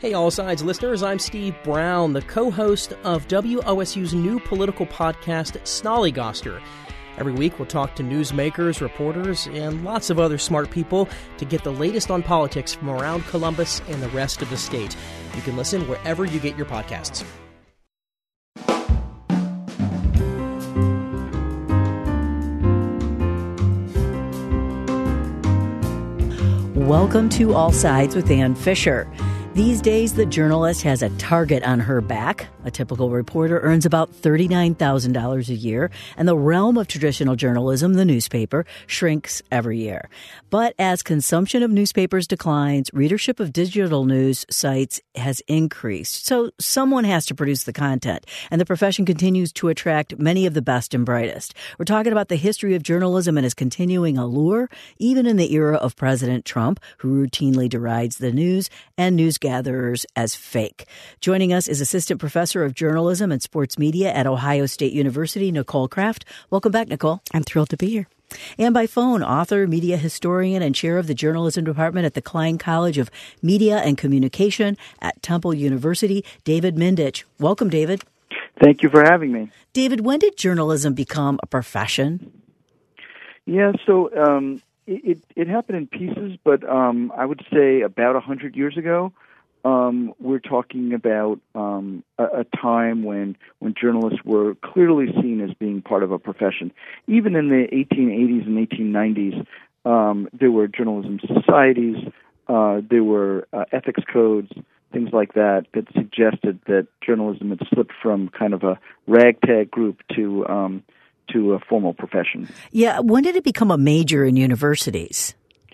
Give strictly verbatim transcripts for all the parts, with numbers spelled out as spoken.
Hey, All Sides listeners, I'm Steve Brown, the co-host of W O S U's new political podcast, Snollygoster. Every week we'll talk to newsmakers, reporters, and lots of other smart people to get the latest on politics from around Columbus and the rest of the state. You can listen wherever you get your podcasts. Welcome to All Sides with Ann Fisher. These days, the journalist has a target on her back. A typical reporter earns about thirty-nine thousand dollars a year, and the realm of traditional journalism, the newspaper, shrinks every year. But as consumption of newspapers declines, readership of digital news sites has increased. So someone has to produce the content, and the profession continues to attract many of the best and brightest. We're talking about the history of journalism and its continuing allure, even in the era of President Trump, who routinely derides the news and news gatherers as fake. Joining us is Assistant Professor of Journalism and Sports Media at Ohio State University, Nicole Kraft. Welcome back, Nicole. I'm thrilled to be here. And by phone, author, media historian, and chair of the journalism department at the Klein College of Media and Communication at Temple University, David Mindich. Welcome, David. Thank you for having me. David, when did journalism become a profession? Yeah, so um, it, it happened in pieces, but um, I would say about one hundred years ago. Um, we're talking about um, a, a time when when journalists were clearly seen as being part of a profession. Even in the eighteen eighties and eighteen nineties, um, there were journalism societies, uh, there were uh, ethics codes, things like that, that suggested that journalism had slipped from kind of a ragtag group to um, to a formal profession. Yeah, when did it become a major in universities?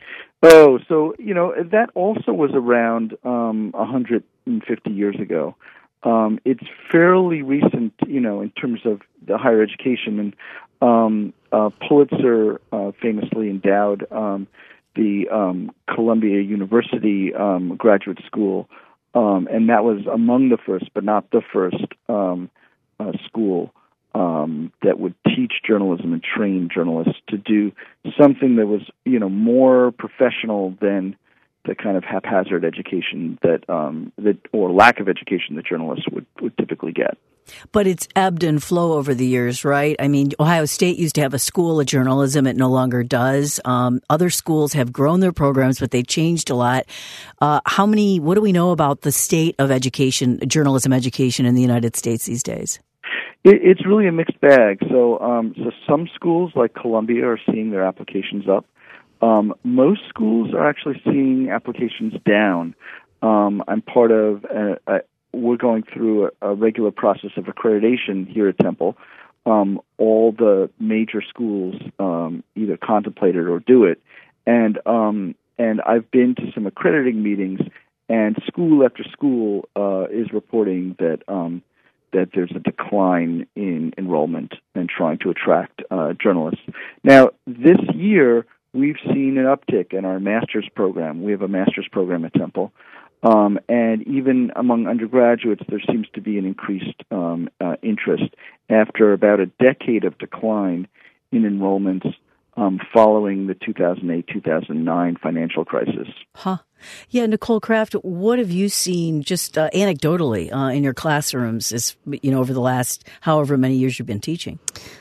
Oh, so, you know, that also was around um, one hundred fifty years ago. Um, it's fairly recent, you know, in terms of the higher education. And um, uh, Pulitzer uh, famously endowed um, the um, Columbia University um, Graduate School, um, and that was among the first, but not the first, um, uh, school Um, that would teach journalism and train journalists to do something that was, you know, more professional than the kind of haphazard education that, um, that or lack of education that journalists would, would typically get. But it's ebbed and flow over the years, right? I mean, Ohio State used to have a school of journalism. It no longer does. Um, other schools have grown their programs, but they've changed a lot. Uh, how many, what do we know about the state of education, journalism education in the United States these days? It's really a mixed bag. So, um, so some schools like Columbia are seeing their applications up. Um, most schools are actually seeing applications down. Um, I'm part of. A, a, we're going through a, a regular process of accreditation here at Temple. Um, all the major schools um, either contemplate it or do it, and um, and I've been to some accrediting meetings, and school after school uh, is reporting that. Um, that there's a decline in enrollment and trying to attract uh, journalists. Now, this year, we've seen an uptick in our master's program. We have a master's program at Temple. Um, and even among undergraduates, there seems to be an increased um, uh, interest after about a decade of decline in enrollments um, following the two thousand eight two thousand nine financial crisis. Huh. Yeah, Nicole Kraft, what have you seen just uh, anecdotally uh, in your classrooms as, you know, over the last however many years you've been teaching?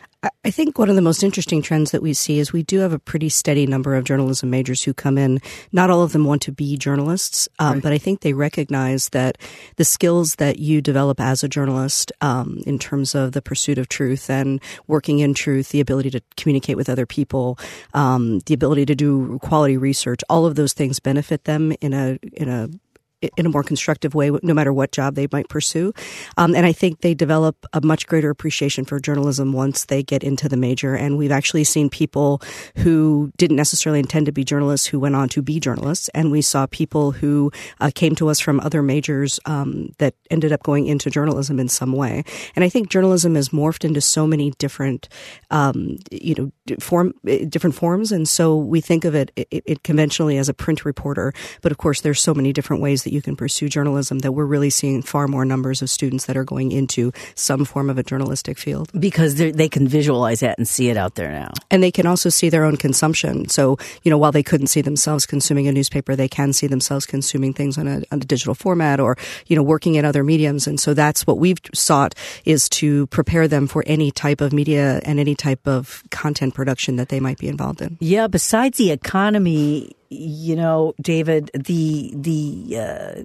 I think one of the most interesting trends that we see is we do have a pretty steady number of journalism majors who come in. Not all of them want to be journalists, um, right. but I think they recognize that the skills that you develop as a journalist um, in terms of the pursuit of truth and working in truth, the ability to communicate with other people, um, the ability to do quality research, all of those things benefit them in a in a in a more constructive way, no matter what job they might pursue. Um, and I think they develop a much greater appreciation for journalism once they get into the major. And we've actually seen people who didn't necessarily intend to be journalists who went on to be journalists. And we saw people who uh, came to us from other majors um, that ended up going into journalism in some way. And I think journalism has morphed into so many different, um, you know, form, different forms. And so we think of it, it, it conventionally as a print reporter. But of course, there's so many different ways that that you can pursue journalism, that we're really seeing far more numbers of students that are going into some form of a journalistic field. Because they can visualize that and see it out there now. And they can also see their own consumption. So, you know, while they couldn't see themselves consuming a newspaper, they can see themselves consuming things on a, on a digital format or, you know, working in other mediums. And so that's what we've sought, is to prepare them for any type of media and any type of content production that they might be involved in. Yeah, besides the economy, you know, David, the the uh,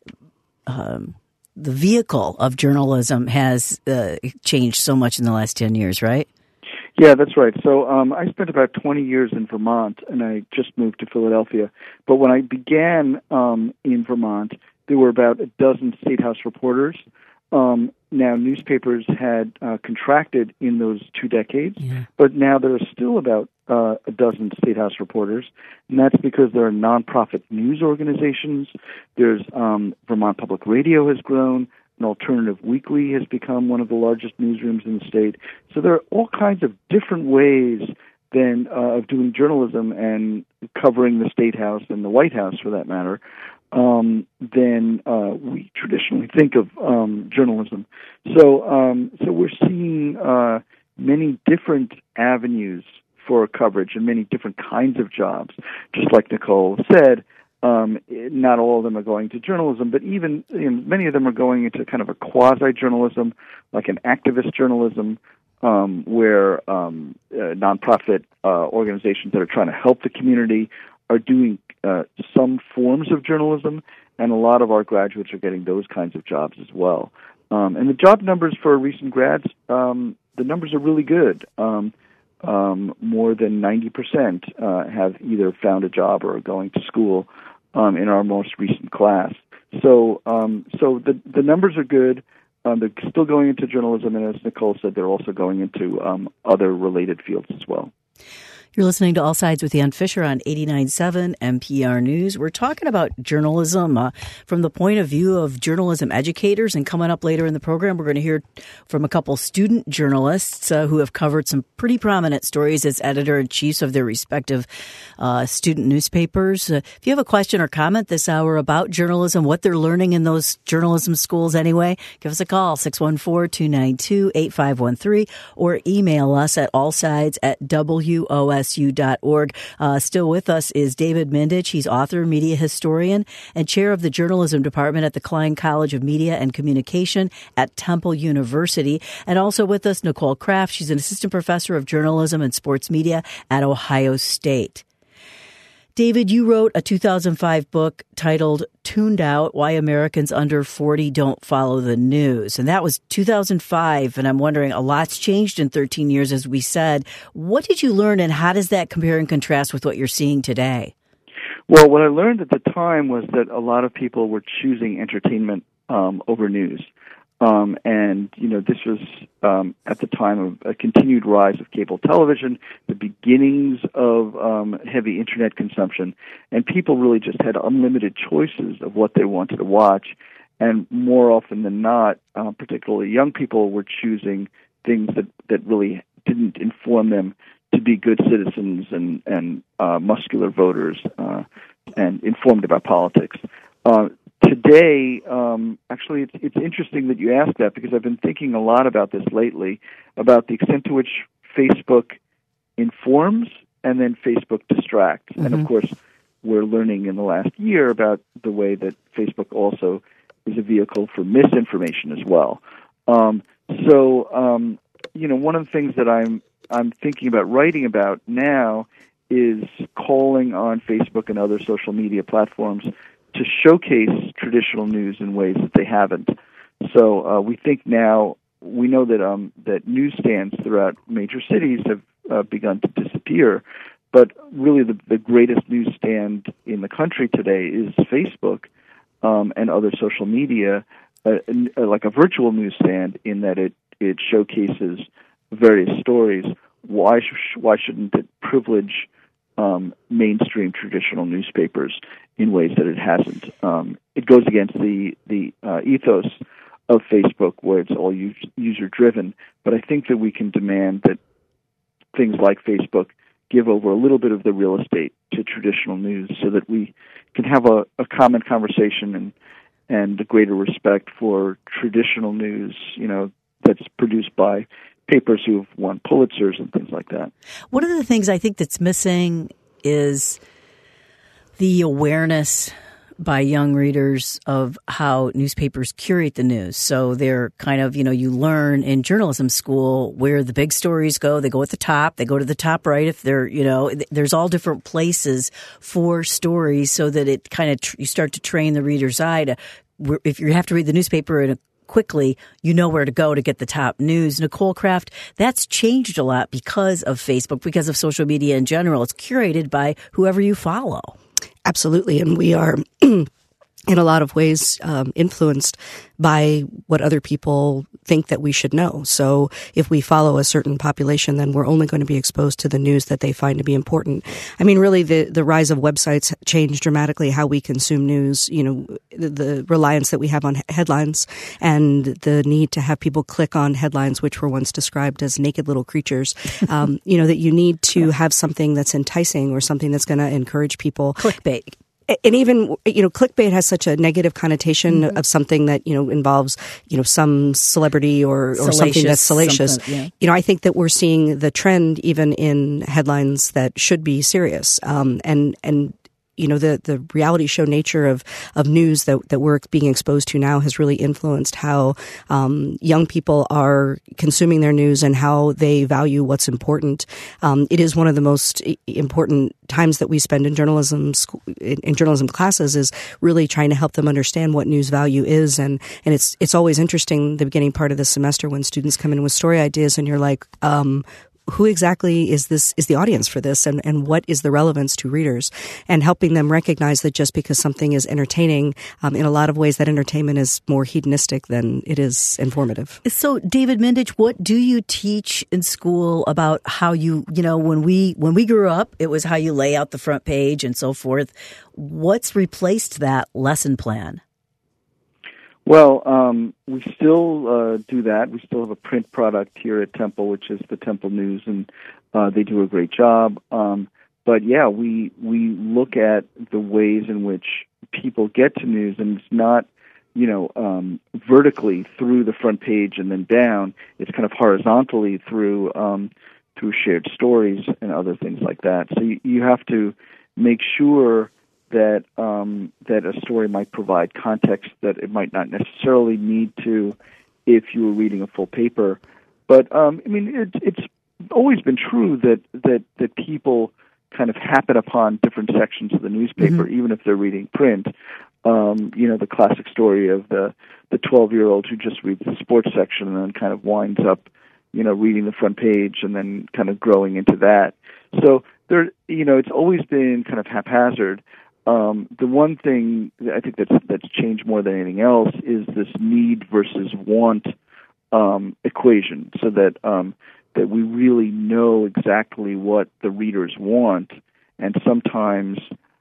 um, the vehicle of journalism has uh, changed so much in the last ten years, right? Yeah, that's right. So um, I spent about twenty years in Vermont, and I just moved to Philadelphia. But when I began um, in Vermont, there were about a dozen State House reporters. Um, now, newspapers had uh, contracted in those two decades, yeah. but now there are still about uh, a dozen State House reporters, and that's because there are nonprofit news organizations. There's um, Vermont Public Radio has grown. An alternative weekly has become one of the largest newsrooms in the state. So there are all kinds of different ways than uh, of doing journalism and covering the State House and the White House, for that matter, um, than uh, we traditionally think of um, journalism. So, um, so we're seeing uh, many different avenues for coverage and many different kinds of jobs. Just like Nicole said, um, not all of them are going to journalism, but even you know, many of them are going into kind of a quasi-journalism, like an activist journalism, um, where um, uh, nonprofit uh, organizations that are trying to help the community are doing uh, some forms of journalism, and a lot of our graduates are getting those kinds of jobs as well. Um, and the job numbers for recent grads, um, the numbers are really good. Um, um, more than ninety percent uh, have either found a job or are going to school um, in our most recent class. So, um, so the the numbers are good. Um, they're still going into journalism, and as Nicole said, they're also going into um, other related fields as well. You're listening to All Sides with Ann Fisher on eighty-nine point seven N P R News. We're talking about journalism uh, from the point of view of journalism educators. And coming up later in the program, we're going to hear from a couple student journalists uh, who have covered some pretty prominent stories as editor-in-chiefs of their respective uh, student newspapers. Uh, if you have a question or comment this hour about journalism, what they're learning in those journalism schools anyway, give us a call, six one four, two nine two, eight five one three, or email us at allsides at W O S U dot org. Uh, still with us is David Mindich. He's author, media historian, and chair of the journalism department at the Klein College of Media and Communication at Temple University. And also with us, Nicole Kraft. She's an assistant professor of journalism and sports media at Ohio State. David, you wrote a two thousand five book titled Tuned Out, Why Americans Under forty Don't Follow the News. And that was two thousand five. And I'm wondering, a lot's changed in thirteen years, as we said. What did you learn, and how does that compare and contrast with what you're seeing today? Well, what I learned at the time was that a lot of people were choosing entertainment um, over news. Um, and, you know, this was um, at the time of a continued rise of cable television, the beginnings of um, heavy Internet consumption, and people really just had unlimited choices of what they wanted to watch. And more often than not, uh, particularly young people were choosing things that, that really didn't inform them to be good citizens and, and uh, muscular voters uh, and informed about politics. Uh, Today, um, actually, it's, it's interesting that you asked that, because I've been thinking a lot about this lately, about the extent to which Facebook informs and then Facebook distracts. Mm-hmm. And, of course, we're learning in the last year about the way that Facebook also is a vehicle for misinformation as well. Um, so, um, you know, one of the things that I'm I'm thinking about writing about now is calling on Facebook and other social media platforms to showcase traditional news in ways that they haven't. So uh, we think now, we know that um, that newsstands throughout major cities have uh, begun to disappear, but really the, the greatest newsstand in the country today is Facebook um, and other social media, uh, like a virtual newsstand, in that it, it showcases various stories. Why, sh- why shouldn't it privilege Um, mainstream traditional newspapers in ways that it hasn't? Um, it goes against the the uh, ethos of Facebook, where it's all user driven. But I think that we can demand that things like Facebook give over a little bit of the real estate to traditional news so that we can have a, a common conversation and and a greater respect for traditional news, you know, that's produced by papers who've won Pulitzers and things like that. One of the things I think that's missing is the awareness by young readers of how newspapers curate the news. So they're kind of, you know, you learn in journalism school where the big stories go. They go at the top. They go to the top right if they're, you know, there's all different places for stories so that it kind of, tr- you start to train the reader's eye to, if you have to read the newspaper in a quickly, you know where to go to get the top news. Nicole Kraft, that's changed a lot because of Facebook, because of social media in general. It's curated by whoever you follow. Absolutely. And we are, in a lot of ways, um, influenced by what other people think that we should know. So if we follow a certain population, then we're only going to be exposed to the news that they find to be important. I mean, really, the, the rise of websites changed dramatically how we consume news, you know, the, the reliance that we have on headlines and the need to have people click on headlines, which were once described as naked little creatures, um, you know, that you need to have something that's enticing or something that's going to encourage people. Clickbait. And even, you know, clickbait has such a negative connotation mm-hmm. of something that, you know, involves, you know, some celebrity or, or salacious, something that's salacious. Yeah. You know, I think that we're seeing the trend even in headlines that should be serious. Um, and, and, you know, the, the reality show nature of, of news that, that we're being exposed to now has really influenced how, um, young people are consuming their news and how they value what's important. Um, it is one of the most important times that we spend in journalism, in, in journalism classes is really trying to help them understand what news value is. And, and it's, it's always interesting the beginning part of the semester when students come in with story ideas and you're like, um, who exactly is this, is the audience for this and, and what is the relevance to readers and helping them recognize that just because something is entertaining, um, in a lot of ways that entertainment is more hedonistic than it is informative. So David Mindich, what do you teach in school about how you, you know, when we, when we grew up, it was how you lay out the front page and so forth. What's replaced that lesson plan? Well, um, we still uh, do that. We still have a print product here at Temple, which is the Temple News, and uh, they do a great job. Um, but yeah, we we look at the ways in which people get to news, and it's not, you know, um, vertically through the front page and then down. It's kind of horizontally through um, through shared stories and other things like that. So you, you have to make sure that um, that a story might provide context that it might not necessarily need to if you were reading a full paper. But, um, I mean, it, it's always been true that, that, that people kind of happen upon different sections of the newspaper, mm-hmm. even if they're reading print. Um, you know, the classic story of the, the twelve-year-old who just reads the sports section and then kind of winds up, you know, reading the front page and then kind of growing into that. So, there, you know, it's always been kind of haphazard. Um, the one thing that I think that's that's changed more than anything else is this need versus want um, equation, so that um, that we really know exactly what the readers want, and sometimes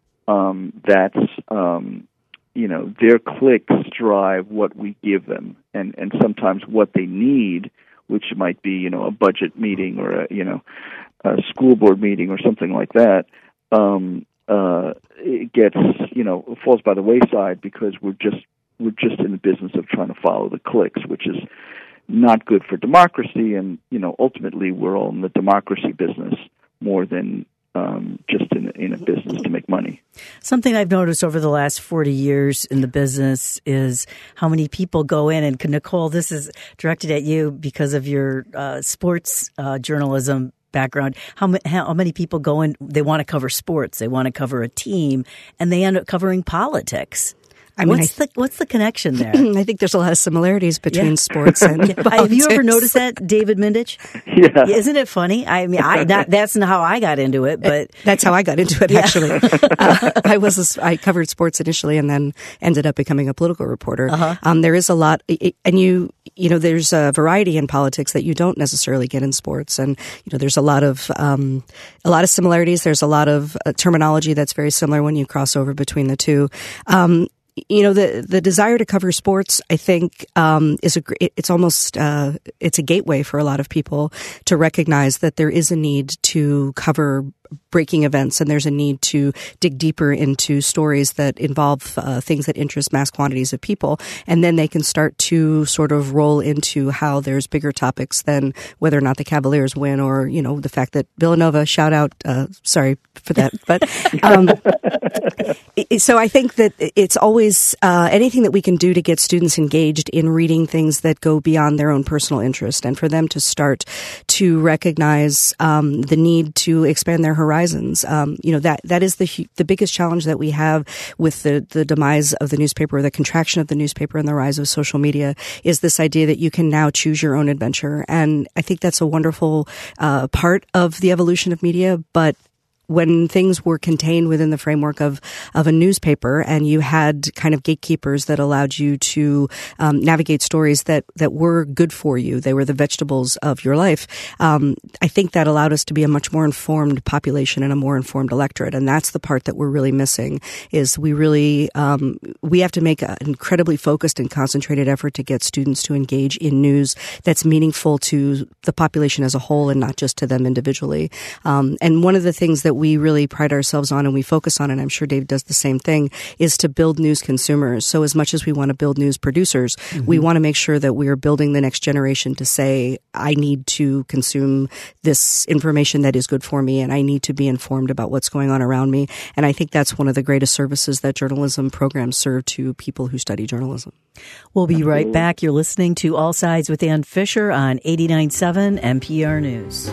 um, that's um, you know their clicks drive what we give them, and and sometimes what they need, which might be you know a budget meeting or a you know a school board meeting or something like that. Um, Uh, it gets, you know, falls by the wayside because we're just we're just in the business of trying to follow the clicks, which is not good for democracy. And you know, ultimately, we're all in the democracy business more than um, just in in a business to make money. Something I've noticed over the last forty years in the business is how many people go in. And Nicole, this is directed at you because of your uh, sports uh, journalism background. How, how many people go in, they want to cover sports, they want to cover a team, and they end up covering politics. I mean, what's, I, the, what's the connection there? I think there's a lot of similarities between yeah. sports and yeah. politics. Have you ever noticed that, David Mindich? Yeah. Isn't it funny? I mean, I, not, that's not how I got into it, but that's how I got into it. Yeah. Actually, uh, I was a, I covered sports initially, and then ended up becoming a political reporter. Uh-huh. Um, there is a lot, and you you know, there's a variety in politics that you don't necessarily get in sports, and you know, there's a lot of um, a lot of similarities. There's a lot of uh, terminology that's very similar when you cross over between the two. Um, you know, the the desire to cover sports, I think, um, is a it's almost uh, it's a gateway for a lot of people to recognize that there is a need to cover breaking events, and there's a need to dig deeper into stories that involve uh, things that interest mass quantities of people, and then they can start to sort of roll into how there's bigger topics than whether or not the Cavaliers win, or you know the fact that Villanova, shout out, uh, sorry for that, but um, so I think that it's always uh, anything that we can do to get students engaged in reading things that go beyond their own personal interest, and for them to start to recognize um, the need to expand their horizons. Um, you know, that that is the the biggest challenge that we have with the, the demise of the newspaper, or the contraction of the newspaper and the rise of social media, is this idea that you can now choose your own adventure. And I think that's a wonderful uh, part of the evolution of media, but when things were contained within the framework of, of a newspaper, and you had kind of gatekeepers that allowed you to um, navigate stories that, that were good for you, they were the vegetables of your life, um, I think that allowed us to be a much more informed population and a more informed electorate. And that's the part that we're really missing, is we really, um, we have to make an incredibly focused and concentrated effort to get students to engage in news that's meaningful to the population as a whole and not just to them individually. Um, and one of the things that we really pride ourselves on and we focus on, and I'm sure Dave does the same thing, is to build news consumers. So as much as we want to build news producers, mm-hmm. we want to make sure that we are building the next generation to say, I need to consume this information that is good for me, and I need to be informed about what's going on around me. And I think that's one of the greatest services that journalism programs serve to people who study journalism. We'll be right back. You're listening to All Sides with Ann Fisher on eighty-nine point seven N P R News.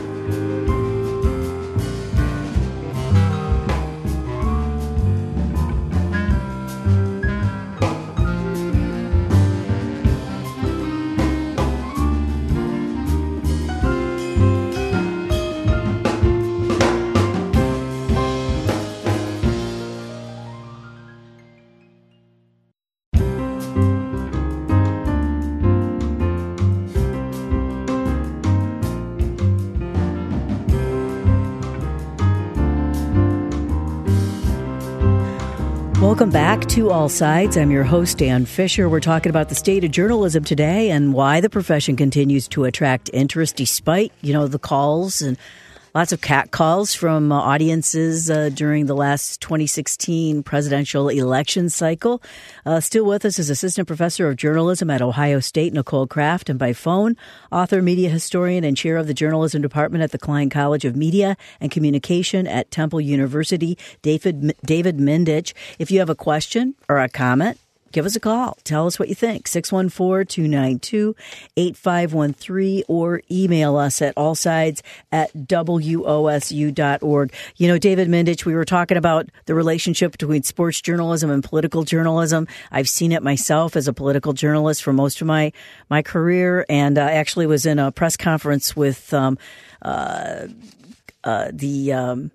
Welcome back to All Sides. I'm your host, Ann Fisher. We're talking about the state of journalism today and why the profession continues to attract interest despite, you know, the calls and lots of cat calls from uh, audiences uh, during the last twenty sixteen presidential election cycle. Uh, still with us is Assistant Professor of Journalism at Ohio State, Nicole Kraft, and by phone, author, media historian, and chair of the Journalism Department at the Klein College of Media and Communication at Temple University, David David Mindich. If you have a question or a comment, give us a call. Tell us what you think. six one four, two nine two, eight five one three or email us at allsides at W O S U dot org. You know, David Mindich, we were talking about the relationship between sports journalism and political journalism. I've seen it myself as a political journalist for most of my, my career, and I uh, actually was in a press conference with um, uh, uh, the um,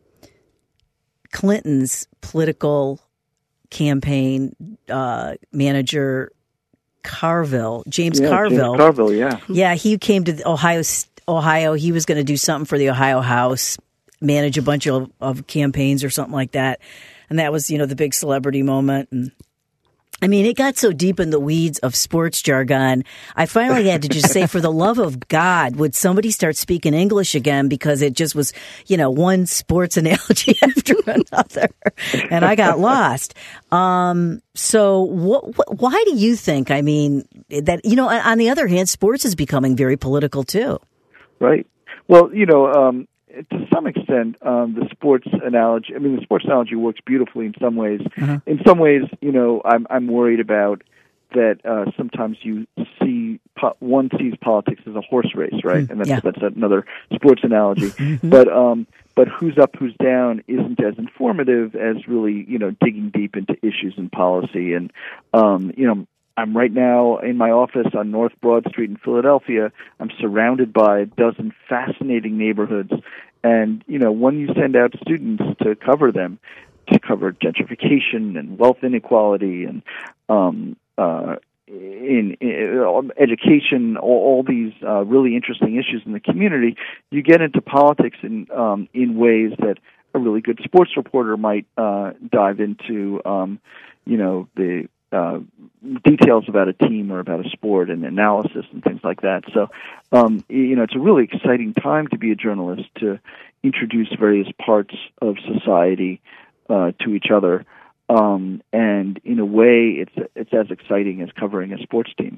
Clinton's political campaign uh, manager Carville, James yeah, Carville. James Carville, yeah. Yeah, he came to Ohio. Ohio. He was going to do something for the Ohio House, manage a bunch of, of campaigns or something like that. And that was, you know, the big celebrity moment. And I mean, it got so deep in the weeds of sports jargon, I finally had to just say, for the love of God, would somebody start speaking English again? Because it just was, you know, one sports analogy after another, and I got lost. Um, so what, what, why do you think, I mean, that, you know, on the other hand, sports is becoming very political too? Right. Well, you know, um, to some extent, um, the sports analogy, I mean, the sports analogy works beautifully in some ways. Uh-huh. In some ways, you know, I'm I'm worried about that uh, sometimes you see, po- one sees politics as a horse race, right? Mm, and that's, yeah. that's another sports analogy. Mm-hmm. But um, but who's up, who's down isn't as informative as really, you know, digging deep into issues and policy. And, um, you know, I'm right now in my office on North Broad Street in Philadelphia. I'm surrounded by a dozen fascinating neighborhoods. And, you know, when you send out students to cover them, to cover gentrification and wealth inequality and um, uh, in, in education, all, all these uh, really interesting issues in the community, you get into politics in, um, in ways that a really good sports reporter might uh, dive into, um, you know, the uh, details about a team or about a sport and analysis and things like that. So, um, you know, it's a really exciting time to be a journalist, to introduce various parts of society uh, to each other. Um, and in a way, it's it's as exciting as covering a sports team.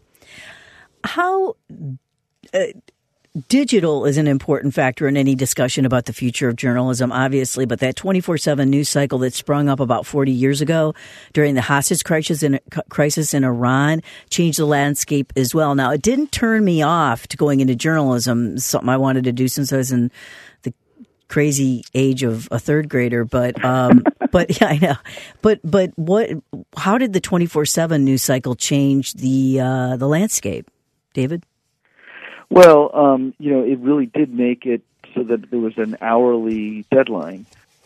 How uh, digital is an important factor in any discussion about the future of journalism, obviously, but that twenty-four seven news cycle that sprung up about forty years ago during the hostage crisis in, crisis in Iran changed the landscape as well. Now, it didn't turn me off to going into journalism, something I wanted to do since I was in the crazy age of a third grader, but um, but yeah, I know. But but what? How did the twenty-four seven news cycle change the uh, the landscape, David? Well, um, you know, it really did make it so that there was an hourly deadline,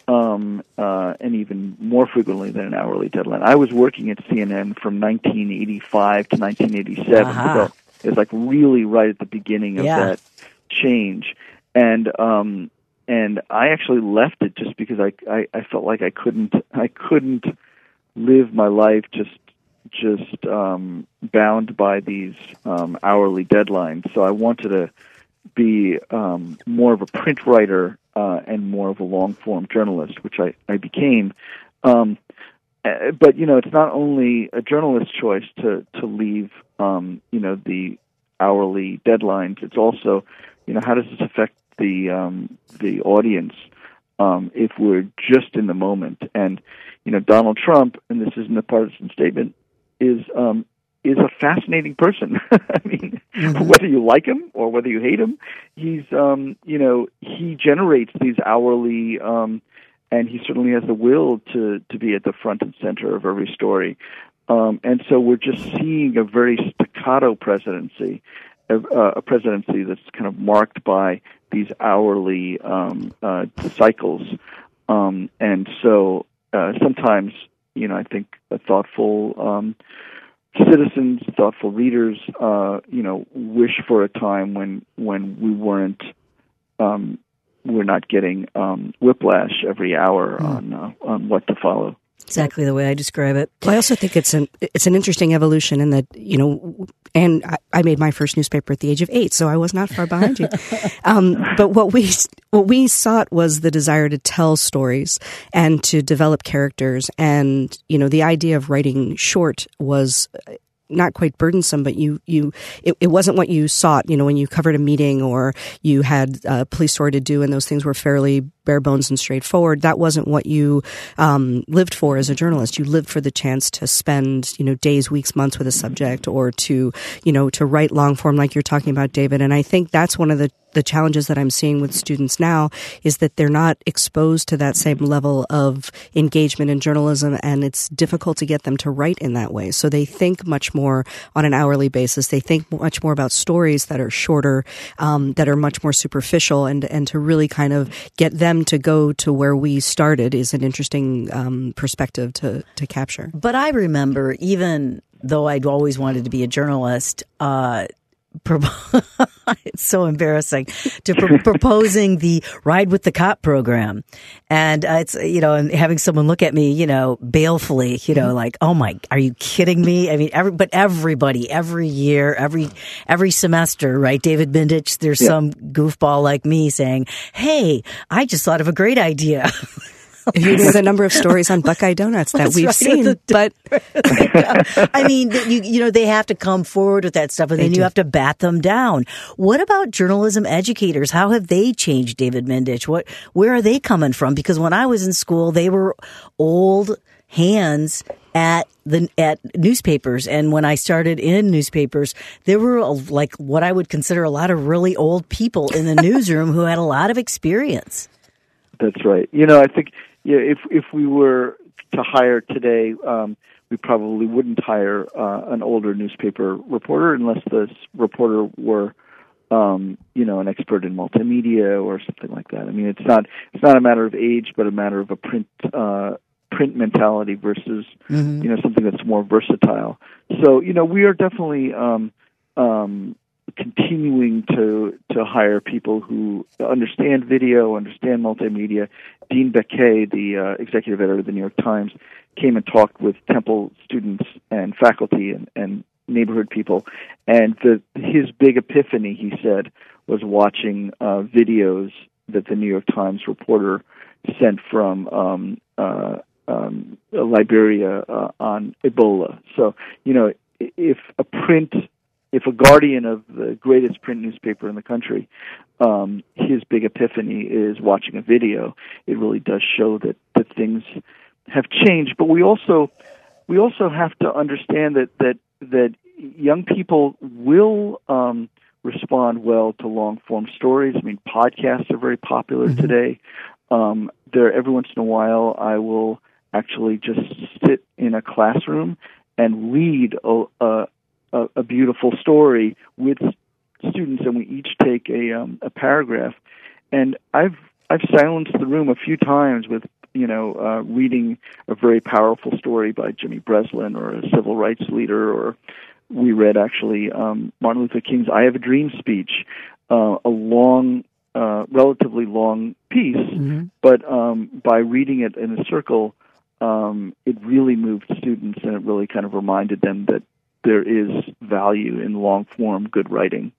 um, uh, and even more frequently than an hourly deadline. I was working at C N N from nineteen eighty-five to nineteen eighty-seven, uh-huh. so it was like really right at the beginning of yeah. that change, and um, and I actually left it just because I, I, I felt like I couldn't I couldn't live my life just. just um, bound by these um, hourly deadlines. So I wanted to be um, more of a print writer uh, and more of a long-form journalist, which I, I became. Um, but, you know, it's not only a journalist's choice to, to leave, um, you know, the hourly deadlines. It's also, you know, how does this affect the, um, the audience um, if we're just in the moment? And, you know, Donald Trump, and this isn't a partisan statement, is um, is a fascinating person. I mean, mm-hmm. whether you like him or whether you hate him, he's um, you know he generates these hourly, um, and he certainly has the will to to be at the front and center of every story. Um, and so we're just seeing a very staccato presidency, a, a presidency that's kind of marked by these hourly um, uh, cycles. Um, and so uh, sometimes, you know, I think a thoughtful um, citizens, thoughtful readers, uh, you know, wish for a time when when we weren't, um, we're not getting um, whiplash every hour mm. on uh, on what to follow. Exactly the way I describe it. Well, I also think it's an it's an interesting evolution in that, you know, and I, I made my first newspaper at the age of eight, so I was not far behind you. Um, but what we what we sought was the desire to tell stories and to develop characters, and you know, the idea of writing short was not quite burdensome, but you, you, it, it wasn't what you sought, you know, when you covered a meeting or you had a police story to do and those things were fairly bare bones and straightforward. That wasn't what you, um, lived for as a journalist. You lived for the chance to spend, you know, days, weeks, months with a subject, or to, you know, to write long form like you're talking about, David. And I think that's one of the the challenges that I'm seeing with students now is that they're not exposed to that same level of engagement in journalism, and it's difficult to get them to write in that way. So they think much more on an hourly basis. They think much more about stories that are shorter, um, that are much more superficial, and, and to really kind of get them to go to where we started is an interesting um, perspective to, to capture. But I remember, even though I'd always wanted to be a journalist, uh, it's so embarrassing to pr- proposing the Ride with the Cop program. And uh, it's, you know, and having someone look at me, you know, balefully, you know, like, oh my, are you kidding me? I mean, every, but everybody, every year, every, every semester, right? David Mindich, there's yeah. some goofball like me saying, hey, I just thought of a great idea. If you knew the number of stories on Buckeye Donuts that That's we've right, seen, but I mean, you you know, they have to come forward with that stuff, and they then you do. have to bat them down. What about journalism educators? How have they changed, David Mindich? What, where are they coming from? Because when I was in school, they were old hands at the at newspapers, and when I started in newspapers, there were a, like what I would consider a lot of really old people in the newsroom who had a lot of experience. That's right. You know, I think. Yeah, if if we were to hire today, um, we probably wouldn't hire uh, an older newspaper reporter unless the reporter were, um, you know, an expert in multimedia or something like that. I mean, it's not it's not a matter of age, but a matter of a print uh, print mentality versus mm-hmm. you know, something that's more versatile. So, you know, we are definitely um, um, continuing to to hire people who understand video, understand multimedia. Dean Baquet, the uh, executive editor of the New York Times, came and talked with Temple students and faculty and, and neighborhood people, and the, his big epiphany, he said, was watching uh, videos that the New York Times reporter sent from um, uh, um, Liberia uh, on Ebola. So, you know, if a print, if a guardian of the greatest print newspaper in the country, um, his big epiphany is watching a video, it really does show that, that things have changed. But we also we also have to understand that that that young people will um, respond well to long-form stories. I mean, podcasts are very popular mm-hmm. today. Um, there, every once in a while, I will actually just sit in a classroom and read a, a, a beautiful story with students, and we each take a um, a paragraph. And I've I've silenced the room a few times with you know uh, reading a very powerful story by Jimmy Breslin or a civil rights leader, or we read actually um, Martin Luther King's "I Have a Dream" speech, uh, a long, uh, relatively long piece, mm-hmm. but um, by reading it in a circle, um, it really moved students, and it really kind of reminded them that there is value in long-form good writing.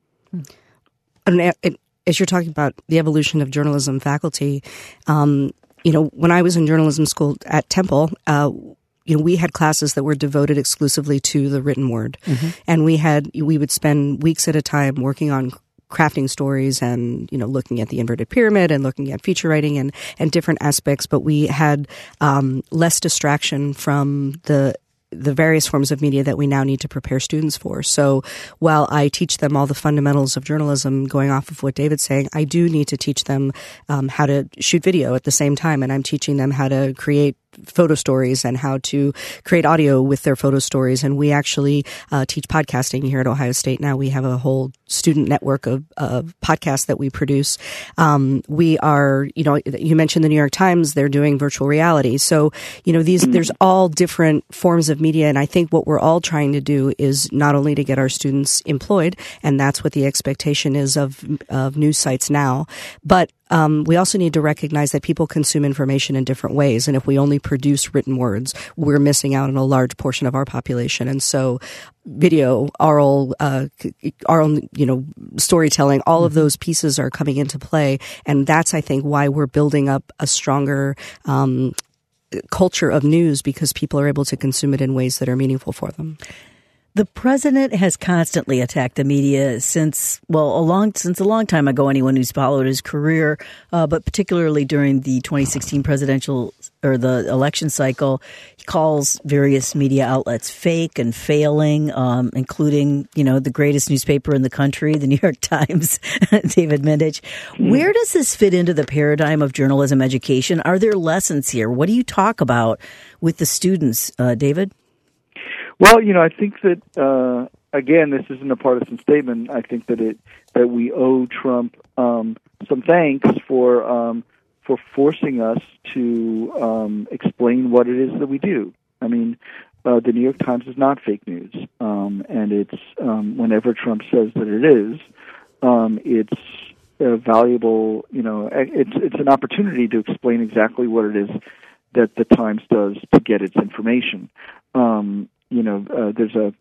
And it, as you're talking about the evolution of journalism faculty, um, you know, when I was in journalism school at Temple, uh, you know, we had classes that were devoted exclusively to the written word. Mm-hmm. And we had, we would spend weeks at a time working on crafting stories and, you know, looking at the inverted pyramid and looking at feature writing and, and different aspects. But we had um, less distraction from the the various forms of media that we now need to prepare students for. So while I teach them all the fundamentals of journalism, going off of what David's saying, I do need to teach them um, how to shoot video at the same time. And I'm teaching them how to create photo stories and how to create audio with their photo stories. And we actually uh, teach podcasting here at Ohio State. Now we have a whole student network of, of podcasts that we produce. Um, we are, you know, you mentioned the New York Times, they're doing virtual reality. So, you know, these, there's all different forms of media. And I think what we're all trying to do is not only to get our students employed, and that's what the expectation is of, of news sites now, but Um, we also need to recognize that people consume information in different ways. And if we only produce written words, we're missing out on a large portion of our population. And so video, oral, uh, oral, you know, storytelling, all mm-hmm. of those pieces are coming into play. And that's, I think, why we're building up a stronger um, culture of news, because people are able to consume it in ways that are meaningful for them. The president has constantly attacked the media since, well, a long, since a long time ago, anyone who's followed his career, uh, but particularly during the twenty sixteen presidential or the election cycle. He calls various media outlets fake and failing, um, including, you know, the greatest newspaper in the country, the New York Times, David Mindich. Where does this fit into the paradigm of journalism education? Are there lessons here? What do you talk about with the students, uh, David? Well, you know, I think that, uh, again, this isn't a partisan statement. I think that it that we owe Trump um, some thanks for um, for forcing us to um, explain what it is that we do. I mean, uh, the New York Times is not fake news, um, and it's um, whenever Trump says that it is, um, it's a valuable, you know, it's it's an opportunity to explain exactly what it is that the Times does to get its information. Um, You know, uh, there's a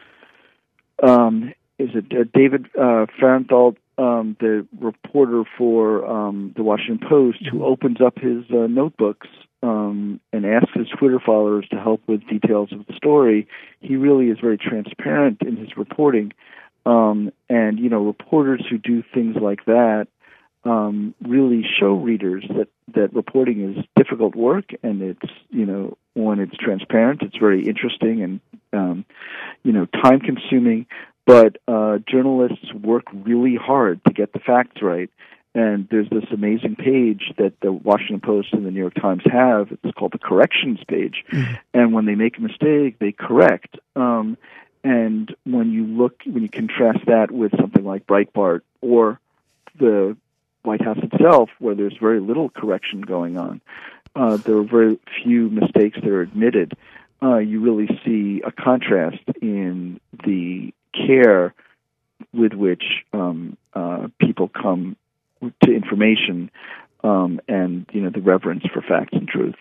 um, is it uh, David uh, Fahrenthold, um, the reporter for um, the Washington Post, who opens up his uh, notebooks um, and asks his Twitter followers to help with details of the story. He really is very transparent in his reporting, um, and you know, reporters who do things like that um, really show readers that that reporting is difficult work, and it's, you know, when it's transparent, it's very interesting and, um, you know, time-consuming. But uh, journalists work really hard to get the facts right. And there's this amazing page that the Washington Post and the New York Times have. It's called the corrections page. Mm-hmm. And when they make a mistake, they correct. Um, and when you look, when you contrast that with something like Breitbart or the White House itself, where there's very little correction going on, uh, there are very few mistakes that are admitted, uh, you really see a contrast in the care with which um, uh, people come to information um, and, you know, the reverence for facts and truth.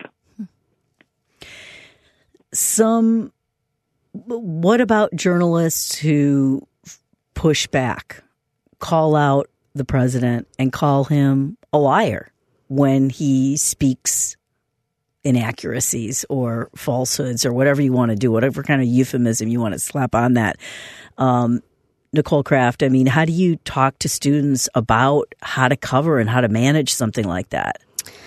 Some, what about journalists who push back, call out the president and call him a liar when he speaks inaccuracies or falsehoods or whatever you want to do, whatever kind of euphemism you want to slap on that? Um, Nicole Kraft, I mean, how do you talk to students about how to cover and how to manage something like that?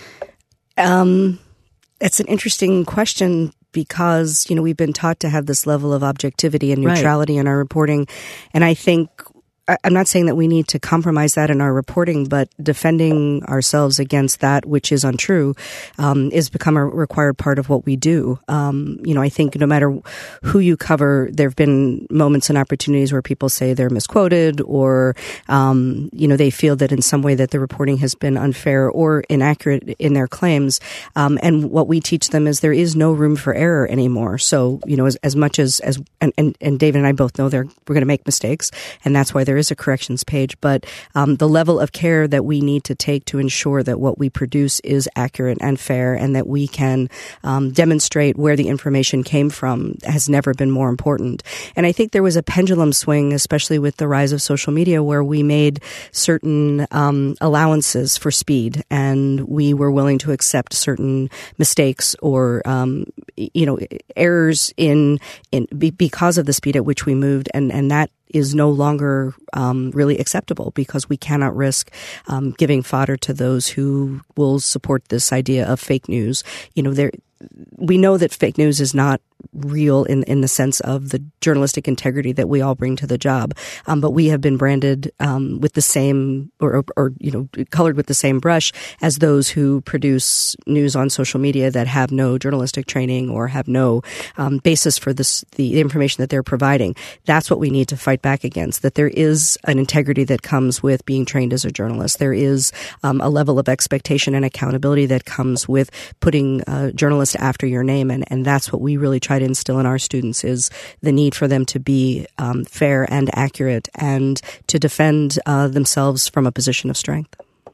Um, it's an interesting question because, you know, we've been taught to have this level of objectivity and neutrality right. in our reporting. And I think I'm not saying that we need to compromise that in our reporting, but defending ourselves against that which is untrue um, is become a required part of what we do. Um, you know, I think no matter who you cover, there have been moments and opportunities where people say they're misquoted or, um, you know, they feel that in some way that the reporting has been unfair or inaccurate in their claims. Um, and what we teach them is there is no room for error anymore. So, you know, as, as much as, as and, and, and David and I both know they're, we're going to make mistakes, and that's why there is a corrections page, but um, the level of care that we need to take to ensure that what we produce is accurate and fair and that we can um, demonstrate where the information came from has never been more important. And I think there was a pendulum swing, especially with the rise of social media, where we made certain um, allowances for speed and we were willing to accept certain mistakes or, um, you know, errors in, in because of the speed at which we moved, and, and that is no longer um, really acceptable because we cannot risk um, giving fodder to those who will support this idea of fake news. You know, there we know that fake news is not real in, in the sense of the journalistic integrity that we all bring to the job. Um, but we have been branded um, with the same or, or, or, you know, colored with the same brush as those who produce news on social media that have no journalistic training or have no um, basis for this, the information that they're providing. That's what we need to fight back against, that there is an integrity that comes with being trained as a journalist. There is um, a level of expectation and accountability that comes with putting uh, journalists after your name. And, and that's what we really try to instill in our students, is the need for them to be um, fair and accurate and to defend uh, themselves from a position of strength.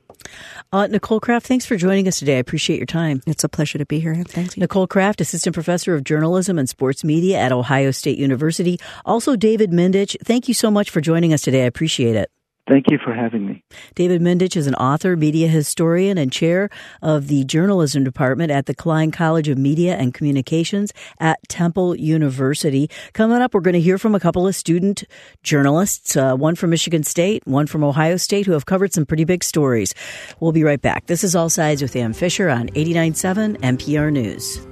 Uh, Nicole Kraft, thanks for joining us today. I appreciate your time. It's a pleasure to be here. Thanks. Nicole Kraft, Assistant Professor of Journalism and Sports Media at Ohio State University. Also, David Mindich, thank you so much for joining us today. I appreciate it. Thank you for having me. David Mindich is an author, media historian, and chair of the journalism department at the Klein College of Media and Communications at Temple University. Coming up, we're going to hear from a couple of student journalists, uh, one from Michigan State, one from Ohio State, who have covered some pretty big stories. We'll be right back. This is All Sides with Ann Fisher on eighty-nine point seven N P R News.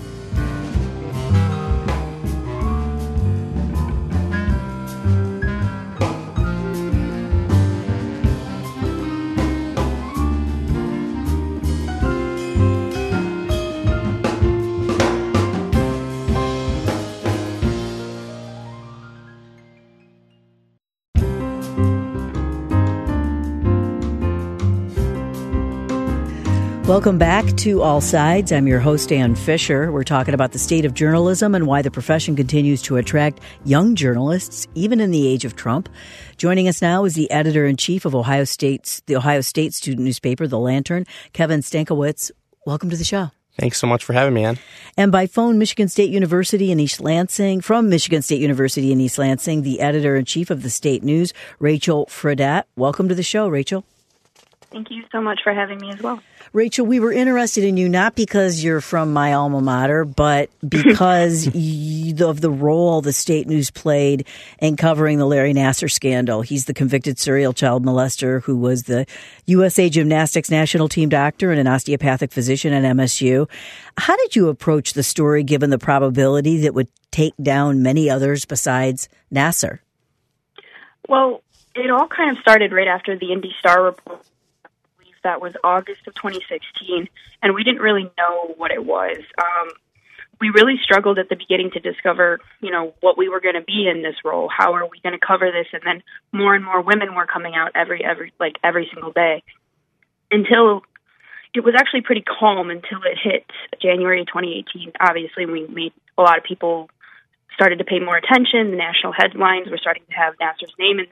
Welcome back to All Sides. I'm your host, Ann Fisher. We're talking about the state of journalism and why the profession continues to attract young journalists, even in the age of Trump. Joining us now is the editor-in-chief of Ohio State's, the Ohio State student newspaper, The Lantern, Kevin Stankiewicz. Welcome to the show. Thanks so much for having me, Ann. And by phone, Michigan State University in East Lansing, from Michigan State University in East Lansing, the editor-in-chief of the State News, Rachel Fredette. Welcome to the show, Rachel. Thank you so much for having me as well. Rachel, we were interested in you not because you're from my alma mater, but because of the role the State News played in covering the Larry Nassar scandal. He's the convicted serial child molester who was the U S A Gymnastics national team doctor and an osteopathic physician at M S U. How did you approach the story given the probability that it would take down many others besides Nassar? Well, it all kind of started right after the Indy Star report. That was August of twenty sixteen, and we didn't really know what it was. Um, we really struggled at the beginning to discover, you know, what we were going to be in this role. How are we going to cover this? And then more and more women were coming out every, every, like every single day, until it was actually pretty calm until it hit January twenty eighteen. Obviously, we made a lot of people started to pay more attention. The national headlines were starting to have Nassar's name in them.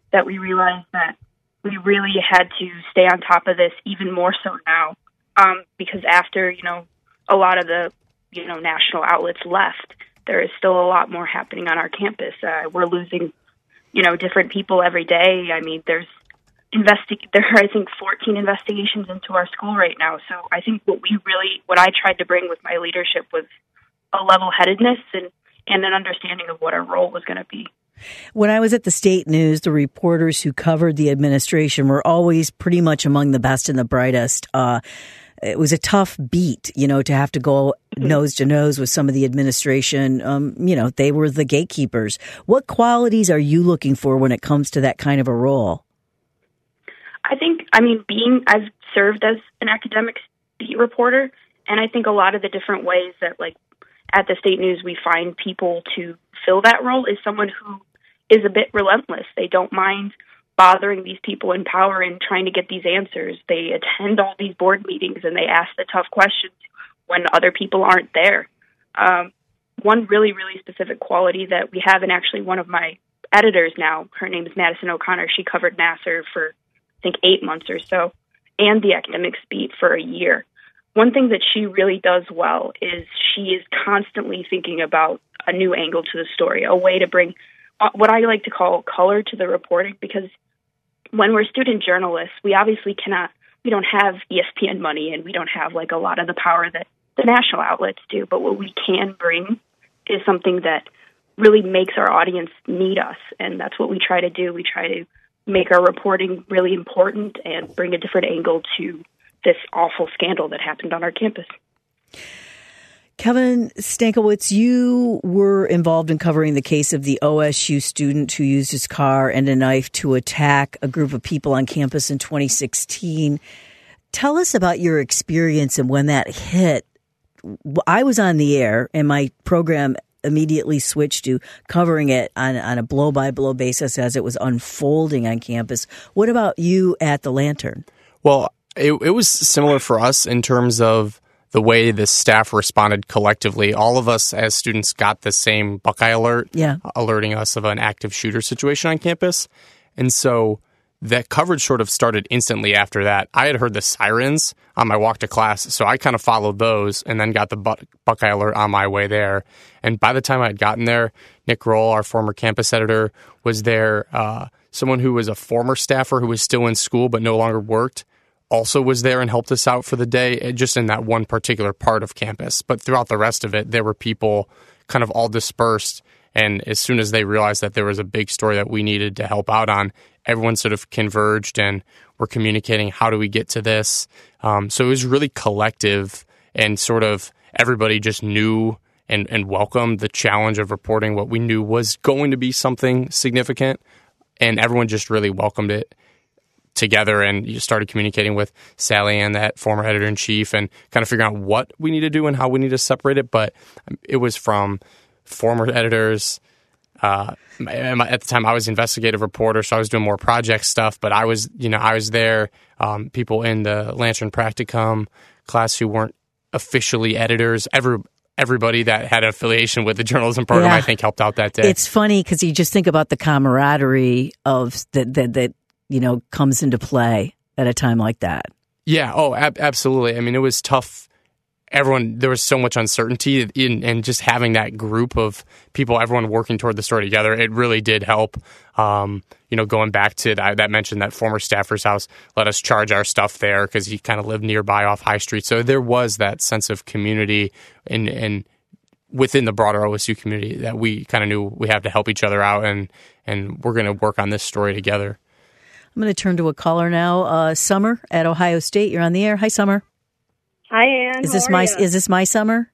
that we realized that we really had to stay on top of this even more so now, um, because after, you know, a lot of the, you know, national outlets left, there is still a lot more happening on our campus. Uh, we're losing, you know, different people every day. I mean, there's investi- there are, I think, fourteen investigations into our school right now. So I think what we really, what I tried to bring with my leadership was a level-headedness and, and an understanding of what our role was going to be. When I was at the State News, the reporters who covered the administration were always pretty much among the best and the brightest. Uh, it was a tough beat, you know, to have to go nose to nose with some of the administration. Um, you know, they were the gatekeepers. What qualities are you looking for when it comes to that kind of a role? I think, I mean, being, I've served as an academic beat reporter, and I think a lot of the different ways that, like, at the State News we find people to fill that role is someone who is a bit relentless. They don't mind bothering these people in power and trying to get these answers. They attend all these board meetings and they ask the tough questions when other people aren't there. Um, one really, really specific quality that we have, and actually one of my editors now, her name is Madison O'Connor. She covered Nassar for, I think, eight months or so, and the academics beat for a year. One thing that she really does well is she is constantly thinking about a new angle to the story, a way to bring what I like to call color to the reporting, because when we're student journalists, we obviously cannot, we don't have E S P N money and we don't have like a lot of the power that the national outlets do, but what we can bring is something that really makes our audience need us, and that's what we try to do. We try to make our reporting really important and bring a different angle to this awful scandal that happened on our campus. Kevin Stankiewicz, you were involved in covering the case of the O S U student who used his car and a knife to attack a group of people on campus in twenty sixteen. Tell us about your experience and when that hit. I was on the air and my program immediately switched to covering it on, on a blow-by-blow basis as it was unfolding on campus. What about you at the Lantern? Well, it, it was similar for us in terms of the way the staff responded collectively. All of us as students got the same Buckeye alert, yeah. alerting us of an active shooter situation on campus. And so that coverage sort of started instantly after that. I had heard the sirens on my walk to class, so I kind of followed those and then got the Buck- Buckeye alert on my way there. And by the time I had gotten there, Nick Roll, our former campus editor, was there. Uh, someone who was a former staffer who was still in school but no longer worked also was there and helped us out for the day, just in that one particular part of campus. But throughout the rest of it, there were people kind of all dispersed. And as soon as they realized that there was a big story that we needed to help out on, everyone sort of converged and were communicating, how do we get to this? Um, so it was really collective, and sort of everybody just knew and, and welcomed the challenge of reporting what we knew was going to be something significant. And everyone just really welcomed it together, and you started communicating with Sally Ann, that former editor-in-chief, and kind of figuring out what we need to do and how we need to separate it. But it was from former editors. Uh, at the time, I was investigative reporter, so I was doing more project stuff. But I was, you know, I was there. Um, people in the Lantern Practicum class who weren't officially editors. Every everybody that had an affiliation with the journalism program, yeah. I think, helped out that day. It's funny because you just think about the camaraderie of that that that you know comes into play at a time like that. Yeah. Oh, ab- absolutely. I mean, it was tough. Everyone, there was so much uncertainty in, and just having that group of people, everyone working toward the story together, it really did help. Um, you know, going back to that, that mentioned that former staffer's house, let us charge our stuff there because he kind of lived nearby off High Street. So there was that sense of community and, and within the broader O S U community that we kind of knew we have to help each other out, and, and we're going to work on this story together. I'm going to turn to a caller now. Uh, Summer at Ohio State. You're on the air. Hi, Summer. Hi, Ann. Is this How my are you? is this my Summer?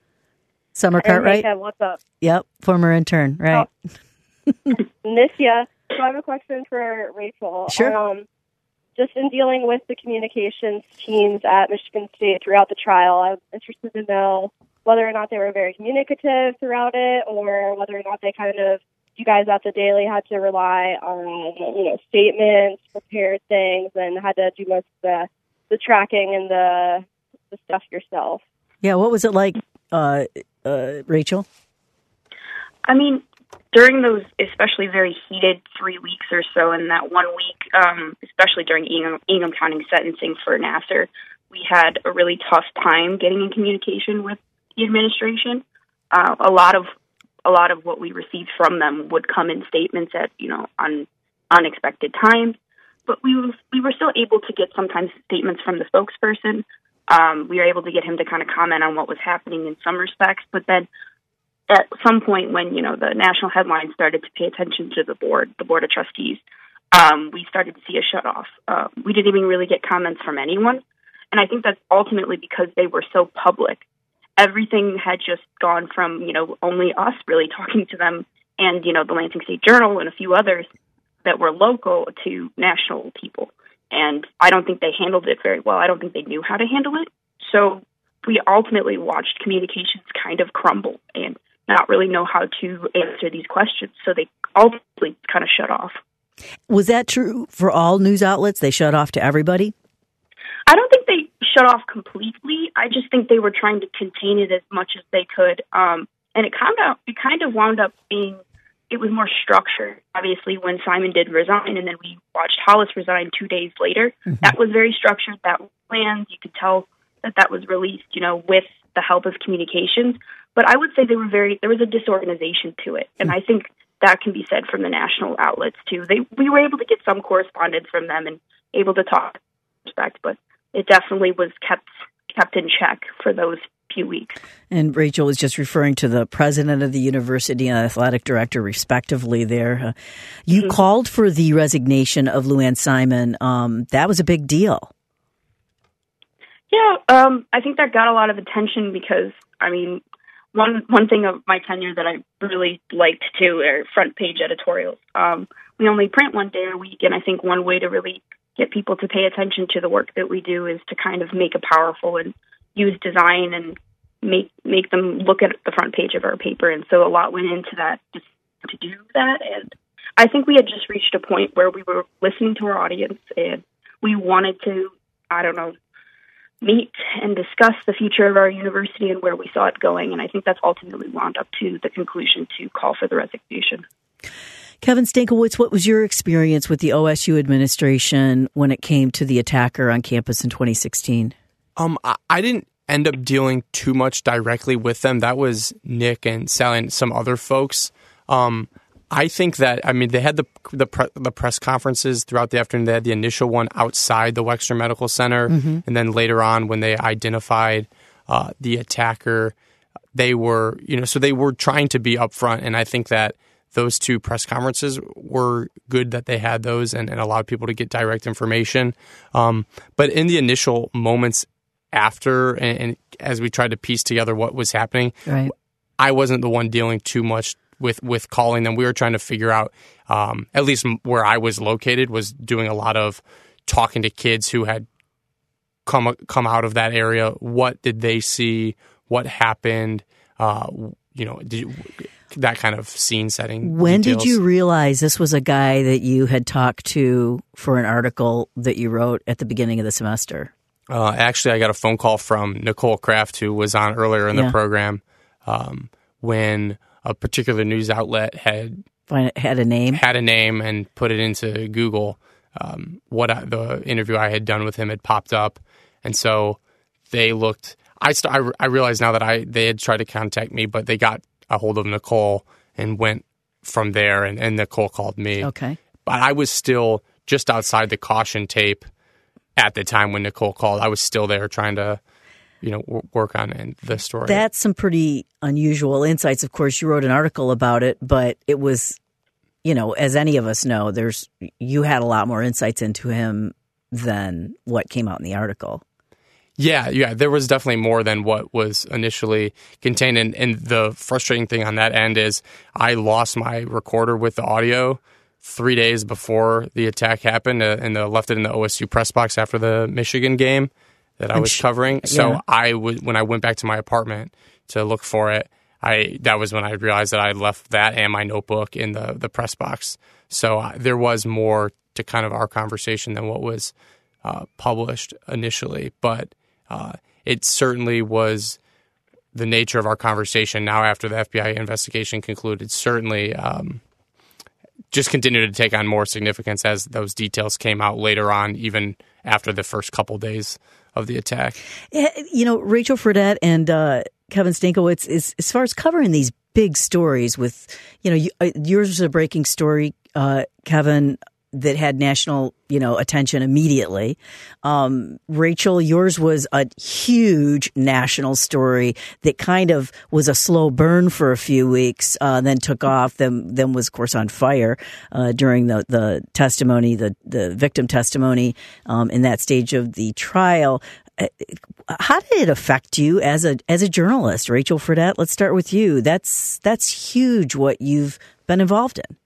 Summer Hey, Cartwright? Kev, what's up? Yep, former intern, right? Oh. Miss ya. So I have a question for Rachel. Sure. Um, just in dealing with the communications teams at Michigan State throughout the trial, I'm interested to know whether or not they were very communicative throughout it, or whether or not they kind of, you guys at the Daily had to rely on, you know, statements, prepared things, and had to do most of the, the tracking and the the stuff yourself. Yeah, what was it like, uh, uh, Rachel? I mean, during those especially very heated three weeks or so, in that one week, um, especially during Ingham, Ingham County sentencing for Nassar, we had a really tough time getting in communication with the administration. Uh, a lot of a lot of what we received from them would come in statements at you know on unexpected times, but we were, we were still able to get sometimes statements from the spokesperson. Um, we were able to get him to kind of comment on what was happening in some respects, but then at some point when, you know, the national headlines started to pay attention to the board, the Board of Trustees, um, we started to see a shutoff. Uh, we didn't even really get comments from anyone. And I think that's ultimately because they were so public. Everything had just gone from, you know, only us really talking to them and, you know, the Lansing State Journal and a few others that were local to national people. And I don't think they handled it very well. I don't think they knew how to handle it. So we ultimately watched communications kind of crumble and not really know how to answer these questions. So they ultimately kind of shut off. Was that true for all news outlets? They shut off to everybody? I don't think they shut off completely. I just think they were trying to contain it as much as they could. Um, and it kind of it kind of wound up being, it was more structured. Obviously, when Simon did resign, and then we watched Hollis resign two days later, mm-hmm. that was very structured. That was planned. You could tell that that was released, you know, with the help of communications. But I would say they were very, there was a disorganization to it. And I think that can be said from the national outlets too. They, we were able to get some correspondence from them and able to talk respect, but it definitely was kept, kept in check for those few weeks. And Rachel was just referring to the president of the university and athletic director, respectively there. Uh, you mm-hmm. called for the resignation of Lou-Anne Simon. Um, that was a big deal. Yeah, um, I think that got a lot of attention because, I mean, One one thing of my tenure that I really liked too are front page editorials. Um, we only print one day a week, and I think one way to really get people to pay attention to the work that we do is to kind of make it powerful and use design and make make them look at the front page of our paper. And so a lot went into that just to do that. And I think we had just reached a point where we were listening to our audience, and we wanted to, I don't know, meet and discuss the future of our university and where we saw it going. And I think that's ultimately wound up to the conclusion to call for the resignation. Kevin Stankiewicz, what was your experience with the O S U administration when it came to the attacker on campus in twenty sixteen? Um, I, I didn't end up dealing too much directly with them. That was Nick and Sally and some other folks. Um, I think that, I mean, they had the the, pre, the press conferences throughout the afternoon. They had the initial one outside the Wexner Medical Center. Mm-hmm. And then later on, when they identified uh, the attacker, they were, you know, so they were trying to be upfront. And I think that those two press conferences were good that they had those and, and allowed people to get direct information. Um, but in the initial moments after, and, and as we tried to piece together what was happening, right. I wasn't the one dealing too much with with calling them. We were trying to figure out, um, at least where I was located, was doing a lot of talking to kids who had come come out of that area. What did they see? What happened? Uh, you know, did, that kind of scene setting. When details. Did you realize this was a guy that you had talked to for an article that you wrote at the beginning of the semester? Uh, actually, I got a phone call from Nicole Kraft, who was on earlier in yeah. the program, um, when a particular news outlet had had a name, had a name, and put it into Google. Um, what I, the interview I had done with him had popped up, and so they looked. I st- I, I realized now that I they had tried to contact me, but they got a hold of Nicole and went from there. And, and Nicole called me. Okay, but I was still just outside the caution tape at the time when Nicole called. I was still there trying to, you know, work on the story. That's some pretty unusual insights. Of course, you wrote an article about it, but it was, you know, as any of us know, there's you had a lot more insights into him than what came out in the article. Yeah, yeah, there was definitely more than what was initially contained. And, and the frustrating thing on that end is I lost my recorder with the audio three days before the attack happened, uh, and the, left it in the O S U press box after the Michigan game that I was covering. So yeah. I w- when I went back to my apartment to look for it, I that was when I realized that I left that and my notebook in the, the press box. So uh, there was more to kind of our conversation than what was uh, published initially. But uh, it certainly was the nature of our conversation now after the F B I investigation concluded certainly um, just continued to take on more significance as those details came out later on, even after the first couple days of the attack. You know, Rachel Fredette and uh, Kevin Stankiewicz, is, as far as covering these big stories with, you know, you, uh, yours was a breaking story, uh, Kevin, that had national, you know, attention immediately. Um, Rachel, yours was a huge national story that kind of was a slow burn for a few weeks, uh, then took off, then, then was, of course, on fire, uh, during the, the testimony, the, the victim testimony, um, in that stage of the trial. How did it affect you as a, as a journalist? Rachel Fredette, let's start with you. That's, that's huge what you've been involved in.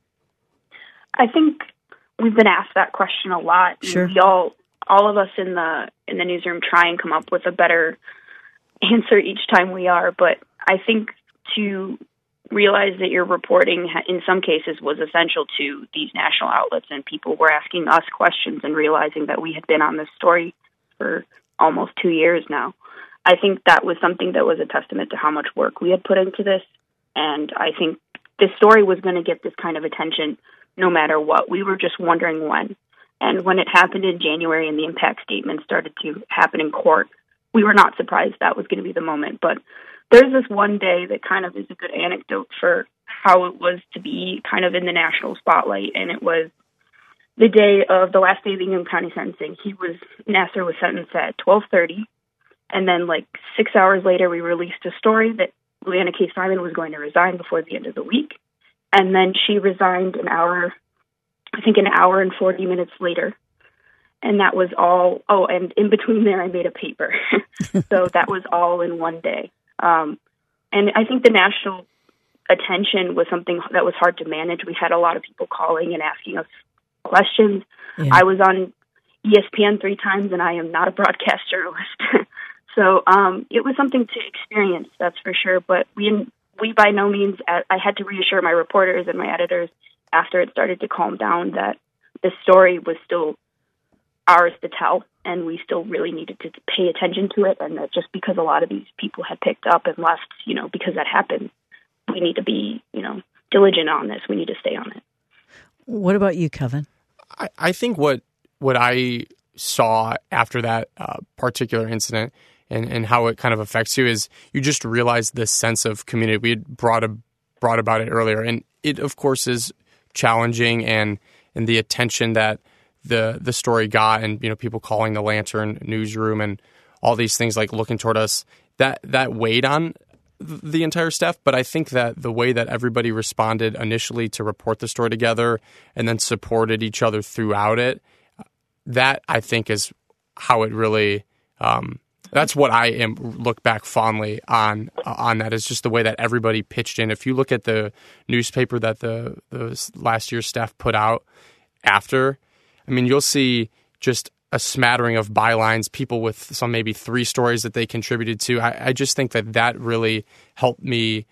I think we've been asked that question a lot. Sure. We all, all of us in the in the newsroom, try and come up with a better answer each time we are. But I think to realize that your reporting, in some cases, was essential to these national outlets, and people were asking us questions, and realizing that we had been on this story for almost two years now. I think that was something that was a testament to how much work we had put into this, and I think this story was going to get this kind of attention no matter what. We were just wondering when. And when it happened in January and the impact statement started to happen in court, we were not surprised that was going to be the moment. But there's this one day that kind of is a good anecdote for how it was to be kind of in the national spotlight. And it was the day of the last day of the Ingham County sentencing. He was, Nassar was sentenced at twelve thirty. And then like six hours later, we released a story that Leanna K. Simon was going to resign before the end of the week. And then she resigned an hour, I think an hour and forty minutes later. And that was all, oh, and in between there, I made a paper. So that was all in one day. Um, and I think the national attention was something that was hard to manage. We had a lot of people calling and asking us questions. Yeah. I was on E S P N three times, and I am not a broadcast journalist. So um, it was something to experience, that's for sure. But we, we by no means, I had to reassure my reporters and my editors after it started to calm down that the story was still ours to tell, and we still really needed to pay attention to it, and that just because a lot of these people had picked up and left, you know, because that happened, we need to be, you know, diligent on this. We need to stay on it. What about you, Kevin? I, I think what what I saw after that uh, particular incident and, and how it kind of affects you is you just realize this sense of community. We had brought, a, brought about it earlier, and it, of course, is challenging, and, and the attention that the the story got, and you know, people calling the Lantern newsroom and all these things, like looking toward us, that that weighed on the entire staff. But I think that the way that everybody responded initially to report the story together and then supported each other throughout it, that I think is how it really um, that's what I am look back fondly on uh, on that, is just the way that everybody pitched in. If you look at the newspaper that the, the last year's staff put out after, I mean, you'll see just a smattering of bylines, people with some maybe three stories that they contributed to. I, I just think that that really helped me,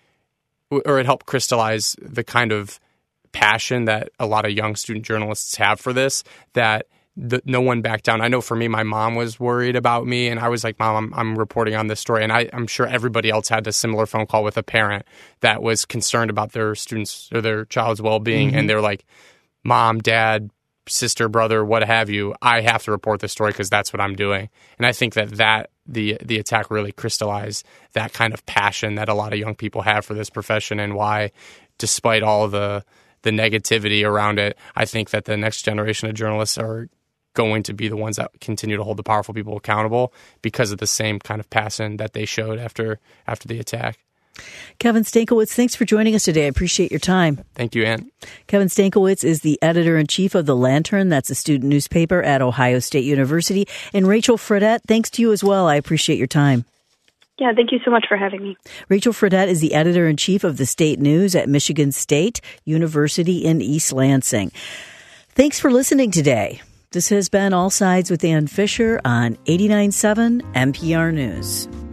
or it helped crystallize the kind of passion that a lot of young student journalists have for this, that the, no one backed down. I know for me, my mom was worried about me, and I was like, Mom, I'm, I'm reporting on this story. And I, I'm sure everybody else had a similar phone call with a parent that was concerned about their students or their child's well-being. Mm-hmm. And they're like, Mom, Dad, sister, brother, what have you, I have to report this story because that's what I'm doing. And I think that, that the the attack really crystallized that kind of passion that a lot of young people have for this profession, and why, despite all the the negativity around it, I think that the next generation of journalists are going to be the ones that continue to hold the powerful people accountable because of the same kind of passion that they showed after after the attack. Kevin Stankiewicz, thanks for joining us today. I appreciate your time. Thank you, Ann. Kevin Stankiewicz is the editor-in-chief of The Lantern. That's a student newspaper at Ohio State University. And Rachel Fredette, thanks to you as well. I appreciate your time. Yeah, thank you so much for having me. Rachel Fredette is the editor-in-chief of the State News at Michigan State University in East Lansing. Thanks for listening today. This has been All Sides with Ann Fisher on eighty-nine point seven N P R News.